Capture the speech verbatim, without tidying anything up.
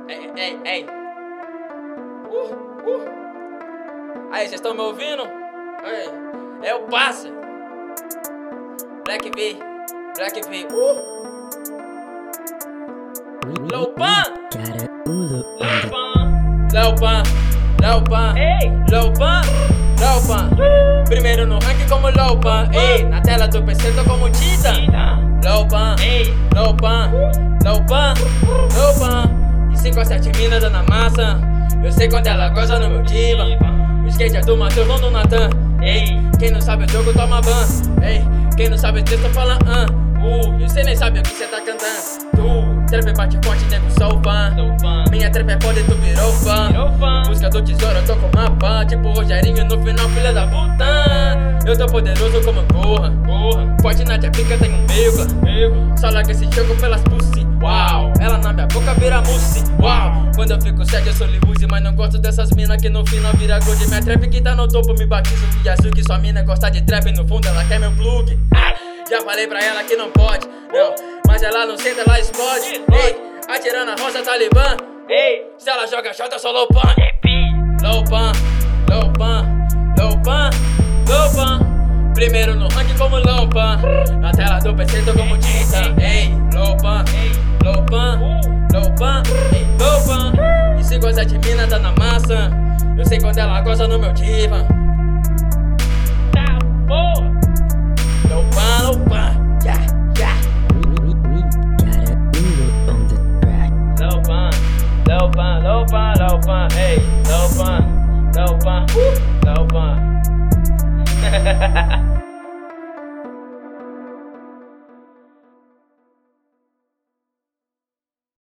Ei, ei, ei. Uh, uh. Aí, vocês estão me ouvindo? Ei, é o Passa. Black V, Black V. Uh. Lopan, Lopan, Lopan, Lopan, Lopan. Primeiro no ranking como Lopan, ei. Na tela do P C tô como Tita. Lopan, Lopan, Lopan, Lopan. De cinco a sete mina dando a massa. Eu sei quando ela goza no meu diva. O skate é do Matheus, não do Natan. Ei, quem não sabe o jogo toma ban. Ei, quem não sabe o texto fala ah. Uh, e você nem sabe o que cê tá cantando. Tu, trap bate forte, nego, sou fã. Minha trap é foda e tu virou fã. Em busca do tesouro, eu tô com uma pan. Tipo Rogerinho no final, filha da puta. Eu tô poderoso como Corra. Forte na pica, tem um vírgula. Só larga esse jogo pelas pussy. Uau, ela na minha boca vira mousse. Uau, quando eu fico sério eu sou Libuzi. Mas não gosto dessas mina que no final vira gold. Minha trap que tá no topo me batizo de azul. Que sua mina gosta de trap, no fundo ela quer meu plug. Já falei pra ela que não pode, não, mas ela não senta, ela explode. Ei, atirando a rosa talibã. Ei, se ela joga shot eu sou Lopan. Lopan, Lopan, Lopan, Lopan. Primeiro no ranking como Lopan. Na tela do P C tô como Tita. Ei, Lopan, Lopan, Lopan, Lopan. E cinco a sete mina dando a massa. Eu sei quando ela goza no meu diva.